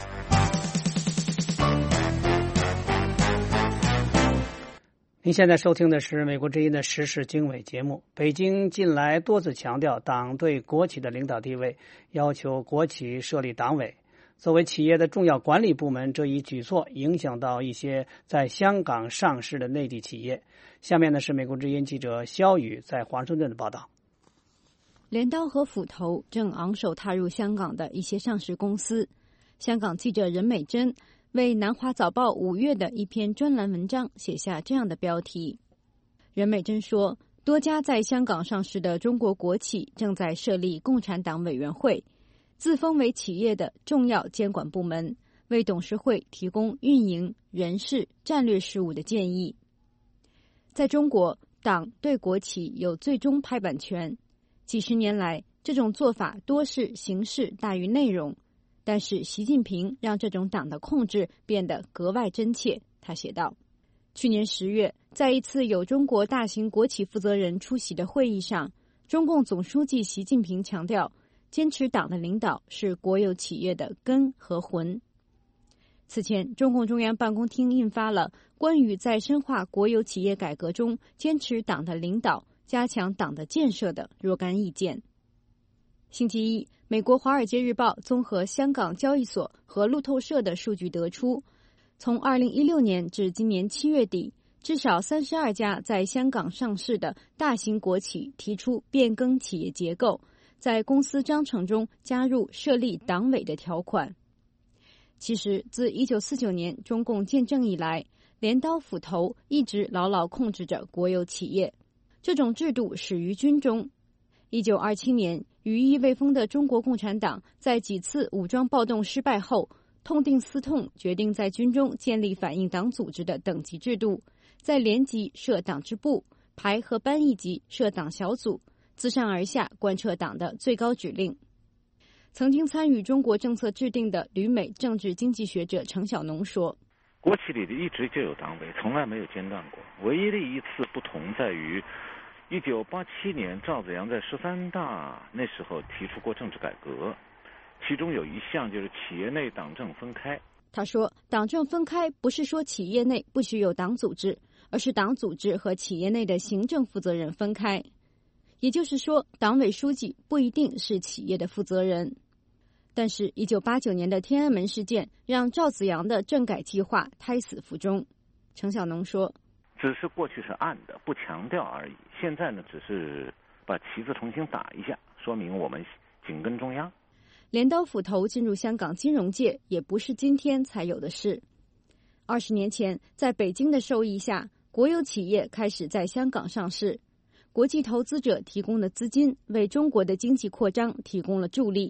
您现在收听的是美国之音的时事经纬节目。北京近来多次强调党对国企的领导地位，要求国企设立党委。作为企业的重要管理部门，这一举措影响到一些在香港上市的内地企业。下面呢是美国之音记者肖宇在华盛顿的报道。 镰刀和斧头正昂首踏入香港的一些上市公司。香港记者任美珍为南华早报五月的一篇专栏文章写下这样的标题。任美珍说，多家在香港上市的中国国企正在设立共产党委员会，自封为企业的重要监管部门，为董事会提供运营、人事、战略事务的建议。在中国，党对国企有最终拍板权，几十年来，这种做法多是形式大于内容。但是习近平让这种党的控制变得格外真切，他写道。去年十月，在一次有中国大型国企负责人出席的会议上，中共总书记习近平强调，坚持党的领导是国有企业的根和魂。此前，中共中央办公厅印发了关于在深化国有企业改革中坚持党的领导、加强党的建设的若干意见。星期一，美国《华尔街日报》综合香港交易所和路透社的数据得出，从二零一六年至今年七月底，至少三十二家在香港上市的大型国企提出变更企业结构，在公司章程中加入设立党委的条款。其实，自一九四九年中共建政以来，镰刀斧头一直牢牢控制着国有企业。这种制度始于军中。一九二七年，羽翼未丰的中国共产党在几次武装暴动失败后，痛定思痛，决定在军中建立反映党组织的等级制度，在连级设党支部，排和班一级设党小组，自上而下贯彻党的最高指令。曾经参与中国政策制定的旅美政治经济学者程小农说， 国企里的一直就有党委，从来没有间断过，唯一的一次不同在于一九八七年，赵紫阳在十三大那时候提出过政治改革，其中有一项就是企业内党政分开。 他说，党政分开不是说企业内不许有党组织，而是党组织和企业内的行政负责人分开。也就是说，党委书记不一定是企业的负责人。但是一九八九年的天安门事件让赵紫阳的政改计划胎死腹中。程小农说， 只是过去是暗的，不强调而已。现在呢，只是把旗子重新打一下，说明我们紧跟中央。 镰刀斧头进入香港金融界也不是今天才有的事。二十年前，在北京的授意下，国有企业开始在香港上市，国际投资者提供的资金为中国的经济扩张提供了助力。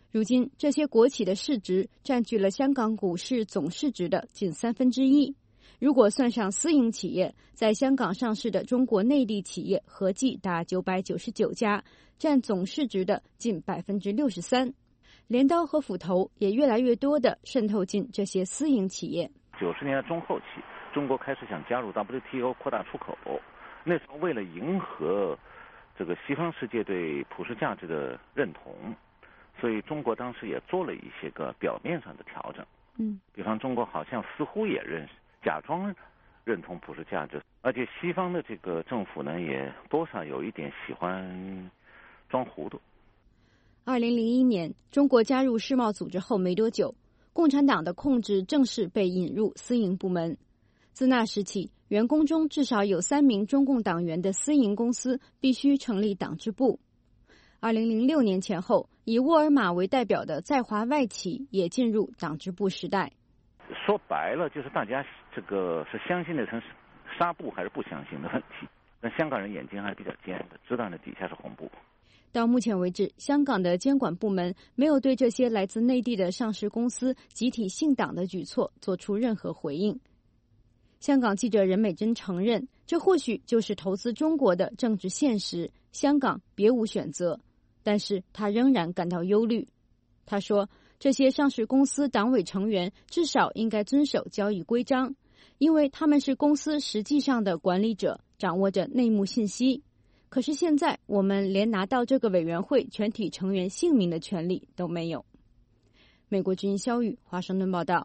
如今，这些国企的市值占据了香港股市总市值的近三分之一。如果算上私营企业，在香港上市的中国内地企业合计达九百九十九家，占总市值的近百分之六十三。镰刀和斧头也越来越多地渗透进这些私营企业。 九十年代中后期，中国开始想加入 W T O 扩大出口，那时候为了迎合这个西方世界对普世价值的认同，所以中国当时也做了一些个表面上的调整。 嗯， 比方中国好像似乎也认识。假装认同普世价值，而且西方的这个政府呢，也多少有一点喜欢装糊涂。 二零零一年，中国加入世贸组织后没多久，共产党的控制正式被引入私营部门。自那时起，员工中至少有三名中共党员的私营公司必须成立党支部。二零零六年前后，以沃尔玛为代表的在华外企也进入党支部时代。 说白了，就是大家这个是相信那层纱布还是不相信的问题。但香港人眼睛还是比较尖的，知道那底下是红布。 到目前为止，香港的监管部门没有对这些来自内地的上市公司集体信党的举措做出任何回应。香港记者任美珍承认，这或许就是投资中国的政治现实，香港别无选择。但是他仍然感到忧虑。他说，这些上市公司党委成员至少应该遵守交易规章，因为他们是公司实际上的管理者，掌握着内幕信息。可是现在我们连拿到这个委员会全体成员姓名的权利都没有。美国之音肖宇华盛顿报道。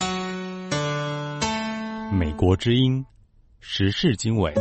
美国之音时事经纬。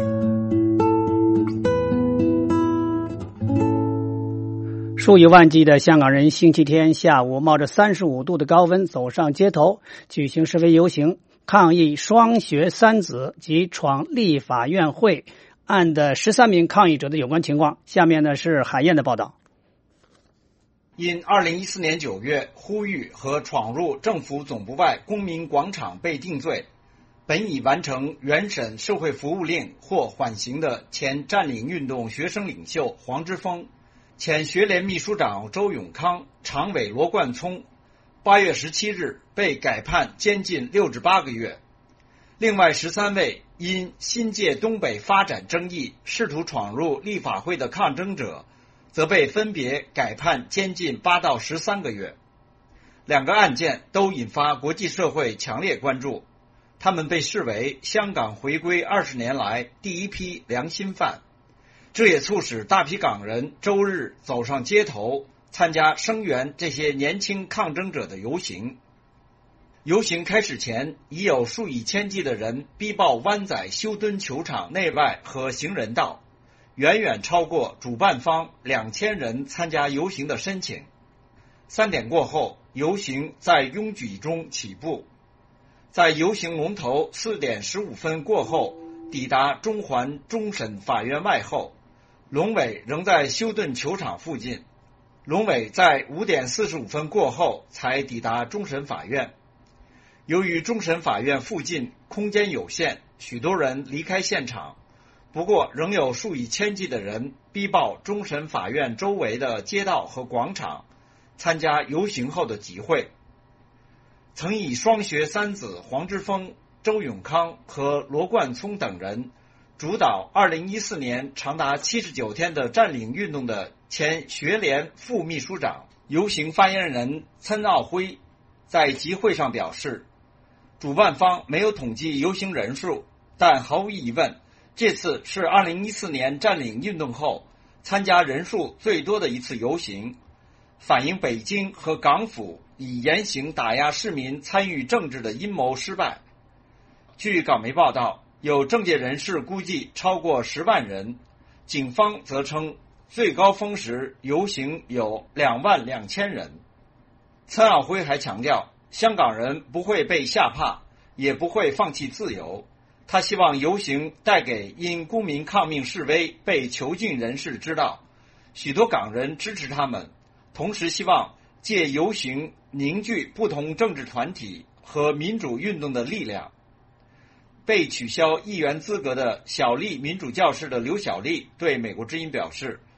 数以万计的香港人星期天下午冒着三十五度的高温走上街头，举行示威游行，抗议双学三子及闯立法院会案的十三名抗议者的有关情况。下面呢是海燕的报道。 因二零一四年九月呼吁和闯入政府总部外公民广场被定罪，本已完成原审社会服务令或缓刑的前占领运动学生领袖黄之锋、前学联秘书长周永康、常委罗冠聪，八月十七日被改判监禁六至八个月。另外十三位因新界东北发展争议试图闯入立法会的抗争者，则被分别改判监禁八到十三个月。两个案件都引发国际社会强烈关注，他们被视为香港回归二十年来第一批良心犯。这也促使大批港人周日走上街头，参加声援这些年轻抗争者的游行。游行开始前，已有数以千计的人逼爆湾仔修敦球场内外和行人道，远远超过主办方两千人参加游行的申请。三点过后，游行在拥挤中起步，在游行龙头四点十五分过后抵达中环终审法院外后，龙尾仍在修顿球场附近。龙尾在五点四十五分过后才抵达终审法院。由于终审法院附近空间有限，许多人离开现场，不过仍有数以千计的人逼爆终审法院周围的街道和广场，参加游行后的集会。曾以双学三子黄之锋、周永康和罗冠聪等人主导二零一四年长达七十九天的占领运动的前学联副秘书长、游行发言人岑敖晖在集会上表示，主办方没有统计游行人数，但毫无疑问，这次是二零一四年占领运动后参加人数最多的一次游行，反映北京和港府以严刑打压市民参与政治的阴谋失败。据港媒报道，有政界人士估计超过十万人，警方则称最高峰时游行有两万两千人。岑敖晖还强调，香港人不会被吓怕，也不会放弃自由。他希望游行带给因公民抗命示威被囚禁人士知道，许多港人支持他们，同时希望借游行凝聚不同政治团体和民主运动的力量。被取消议员资格的小丽民主教室的刘小丽对美国之音表示，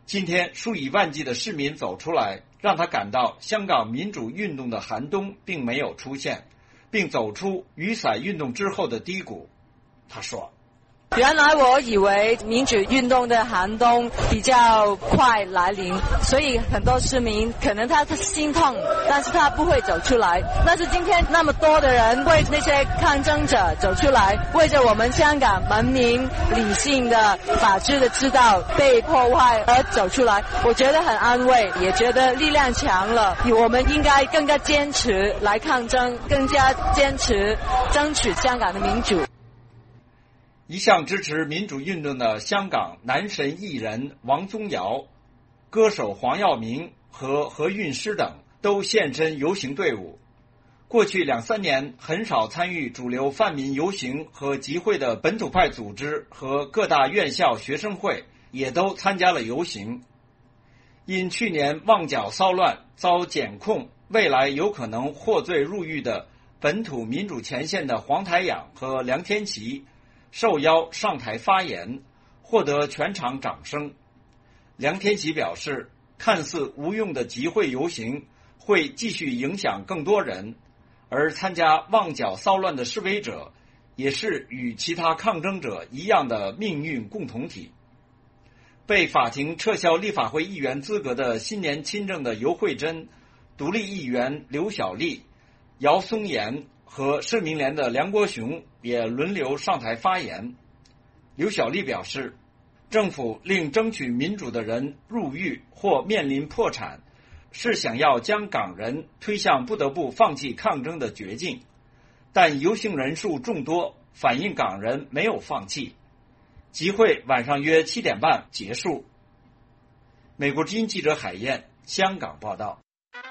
今天数以万计的市民走出来，让他感到香港民主运动的寒冬并没有出现，并走出雨伞运动之后的低谷。他说， 原来我以为民主运动的寒冬比较快来临，所以很多市民可能他心痛，但是他不会走出来。但是今天那么多的人为那些抗争者走出来，为着我们香港文明、理性的法治的制度被破坏而走出来，我觉得很安慰，也觉得力量强了。我们应该更加坚持来抗争，更加坚持争取香港的民主。 一向支持民主运动的香港男神艺人王宗尧、歌手黄耀明和何韵诗等都现身游行队伍。过去两三年很少参与主流泛民游行和集会的本土派组织和各大院校学生会也都参加了游行。因去年旺角骚乱遭检控，未来有可能获罪入狱的本土民主前线的黄台仰和梁天琦受邀上台发言，获得全场掌声。梁天琦表示，看似无用的集会游行会继续影响更多人，而参加旺角骚乱的示威者也是与其他抗争者一样的命运共同体。被法庭撤销立法会议员资格的新年亲政的游惠珍、独立议员刘小丽、姚松炎和社民连的梁国雄也轮流上台发言。刘小丽表示，政府令争取民主的人入狱或面临破产，是想要将港人推向不得不放弃抗争的绝境，但游行人数众多，反映港人没有放弃。集会晚上约七点半结束。美国之音记者海燕，香港报道。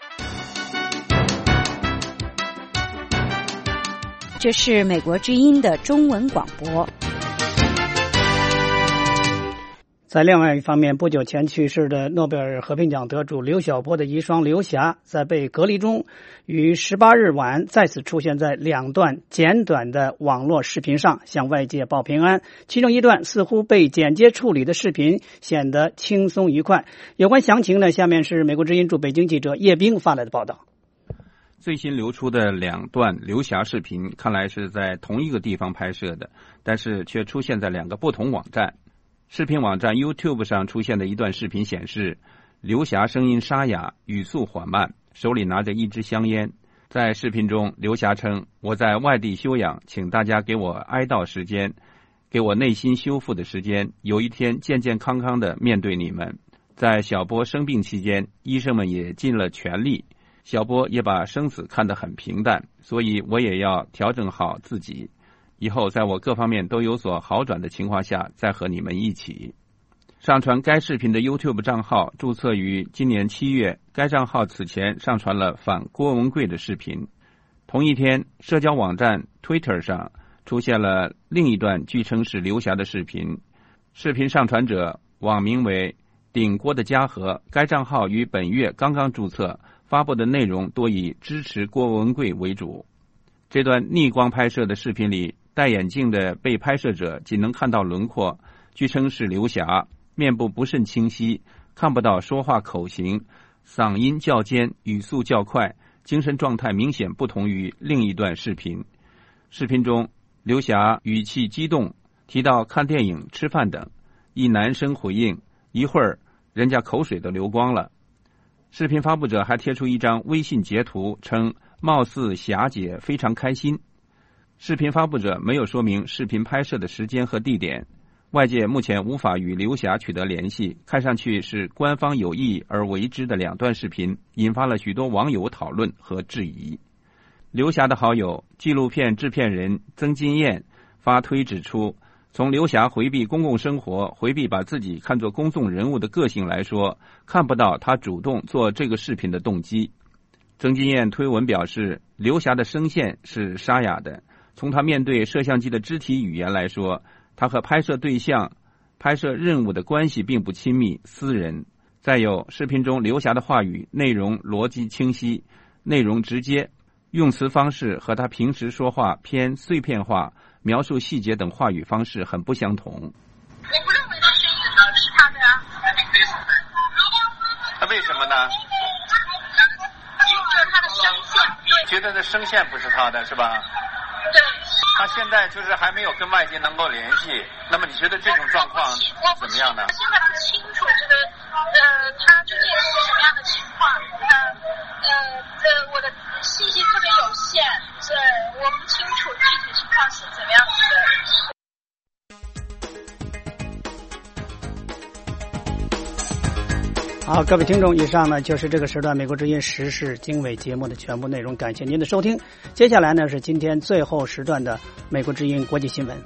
这是美国之音的中文广播。 在另外一方面，不久前去世的诺贝尔和平奖得主刘晓波的遗孀刘霞，在被隔离中于十八日晚再次出现在两段简短的网络视频上，向外界报平安。其中一段似乎被剪接处理的视频显得轻松愉快。有关详情呢，下面是美国之音驻北京记者叶冰发来的报道。 最新流出的两段刘霞视频看来是在同一个地方拍摄的，但是却出现在两个不同网站。视频网站 YouTube 上出现的一段视频显示，刘霞声音沙哑，语速缓慢，手里拿着一支香烟。在视频中，刘霞称，我在外地休养，请大家给我哀悼时间，给我内心修复的时间，有一天健健康康的面对你们。在小波生病期间，医生们也尽了全力，小波也把生死看得很平淡，所以我也要调整好自己，以后在我各方面都有所好转的情况下，再和你们一起。上传该视频的 YouTube 账号注册于今年七月，该账号此前上传了反郭文贵的视频。同一天，社交网站 Twitter 上出现了另一段据称是刘霞的视频，视频上传者网名为顶郭的嘉禾，该账号于本月刚刚注册，发布的内容多以支持郭文贵为主。这段逆光拍摄的视频里，戴眼镜的被拍摄者仅能看到轮廓，据称是刘霞，面部不甚清晰，看不到说话口型，嗓音较尖，语速较快，精神状态明显不同于另一段视频。视频中，刘霞语气激动，提到看电影、吃饭等，一男生回应，一会儿人家口水都流光了。视频发布者还贴出一张微信截图，称貌似霞姐非常开心。视频发布者没有说明视频拍摄的时间和地点，外界目前无法与刘霞取得联系，看上去是官方有意而为之的两段视频，引发了许多网友讨论和质疑。刘霞的好友纪录片制片人曾金燕发推指出，从刘霞回避公共生活、回避把自己看作公众人物的个性来说，看不到她主动做这个视频的动机。曾金燕推文表示，刘霞的声线是沙哑的，从她面对摄像机的肢体语言来说，她和拍摄对象、拍摄任务的关系并不亲密、私人。再有，视频中刘霞的话语内容逻辑清晰，内容直接，用词方式和她平时说话偏碎片化，描述细节等话语方式很不相同。 我不认为他声音是他的呀。 么呢？ 就是他的声线。 觉得这声线不是他的是吧？ 对。 他现在就是还没有跟外界能够联系，那么你觉得这种状况怎么样呢？ 我现在不清楚这个呃他究竟是什么样的情况，呃呃呃我的信息特别有限，对，我不清楚具体情况是怎么样子的。 好，各位听众，以上呢就是这个时段美国之音时事经纬节目的全部内容，感谢您的收听。接下来呢是今天最后时段的美国之音国际新闻。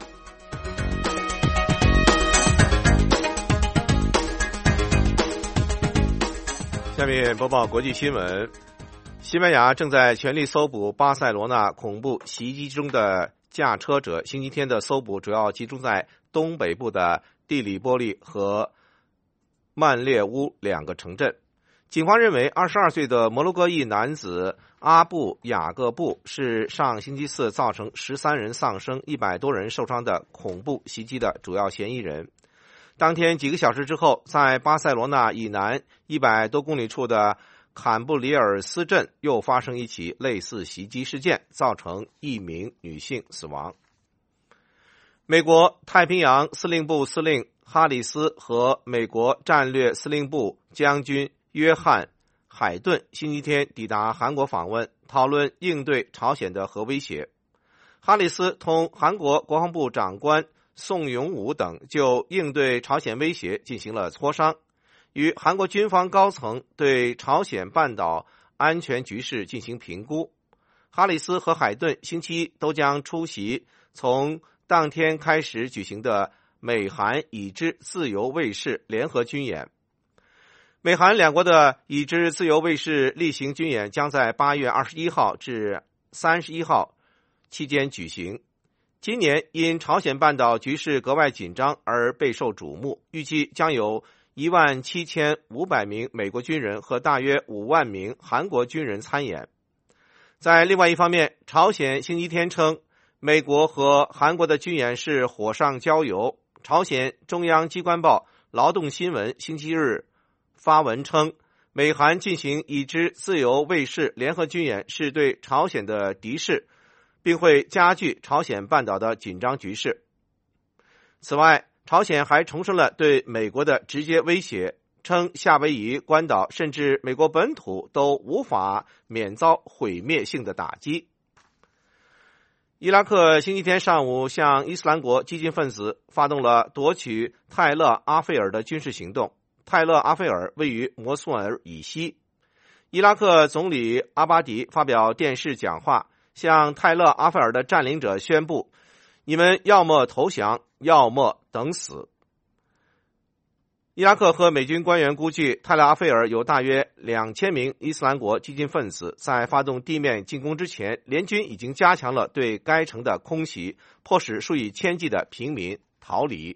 下面播报国际新闻。西班牙正在全力搜捕巴塞罗那恐怖袭击中的驾车者。星期天的搜捕主要集中在东北部的蒂里波利和曼列乌两个城镇。警方认为二十二岁的摩洛哥裔男子阿布雅各布是上星期四造成十三人丧生、一百多人受伤的恐怖袭击的主要嫌疑人。当天几个小时之后，在巴塞罗那以南一百多公里处的坎布里尔斯镇又发生一起类似袭击事件，造成一名女性死亡。美国太平洋司令部司令哈里斯和美国战略司令部将军约翰·海顿星期天抵达韩国访问，讨论应对朝鲜的核威胁。哈里斯同韩国国防部长官宋永武等就应对朝鲜威胁进行了磋商，与韩国军方高层对朝鲜半岛安全局势进行评估。哈里斯和海顿星期一都将出席从当天开始举行的美韩已知自由卫士联合军演。美韩两国的已知自由卫士例行军演将在八月二十一号至三十一号期间举行。今年因朝鲜半岛局势格外紧张而备受瞩目，预计将有一万七千五百名美国军人和大约五万名韩国军人参演。在另外一方面，朝鲜星期天称美国和韩国的军演是火上浇油。朝鲜中央机关报劳动新闻星期日发文称，美韩进行已知自由卫士联合军演是对朝鲜的敌视，并会加剧朝鲜半岛的紧张局势。此外，朝鲜还重申了对美国的直接威胁，称夏威夷、关岛甚至美国本土都无法免遭毁灭性的打击。伊拉克星期天上午向伊斯兰国激进分子发动了夺取泰勒阿费尔的军事行动。泰勒阿费尔位于摩苏尔以西。伊拉克总理阿巴迪发表电视讲话，向泰勒阿费尔的占领者宣布，你们要么投降，要么等死。伊拉克和美军官员估计，泰勒阿费尔有大约两千名伊斯兰国激进分子，在发动地面进攻之前，联军已经加强了对该城的空袭，迫使数以千计的平民逃离。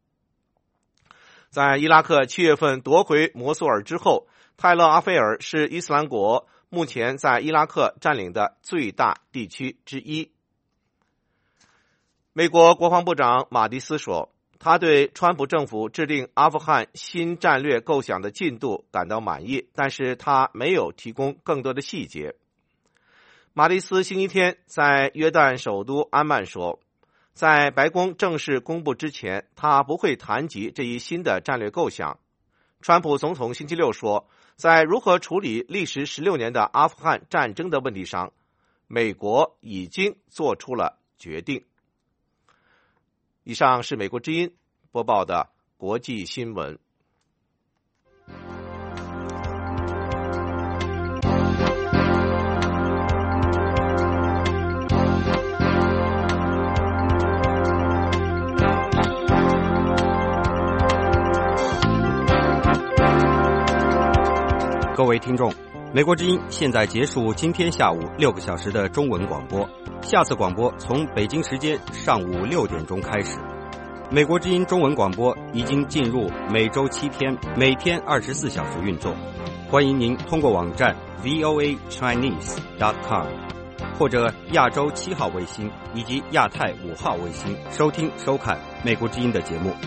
在伊拉克七月份夺回摩苏尔之后，泰勒阿费尔是伊斯兰国目前在伊拉克占领的最大地区之一。美国国防部长马蒂斯说，他对川普政府制定阿富汗新战略构想的进度感到满意，但是他没有提供更多的细节。马蒂斯星期天在约旦首都安曼说，在白宫正式公布之前，他不会谈及这一新的战略构想。川普总统星期六说，在如何处理历时十六年的阿富汗战争的问题上，美国已经做出了决定。以上是美国之音播报的国际新闻。 各位听众，美国之音现在结束今天下午六个小时的中文广播，下次广播从北京时间上午六点钟开始。美国之音中文广播已经进入每周七天，每天二十四小时运作。欢迎您通过网站 v o a chinese dot com 或者亚洲七号卫星以及亚太五号卫星收听收看美国之音的节目。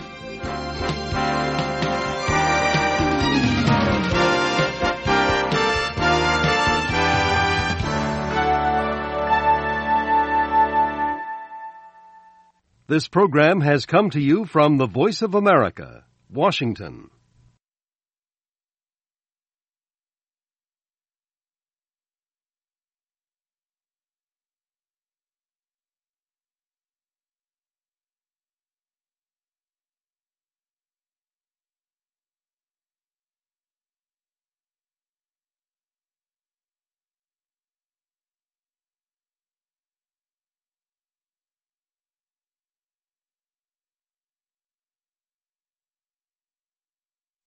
This program has come to you from the Voice of America, Washington.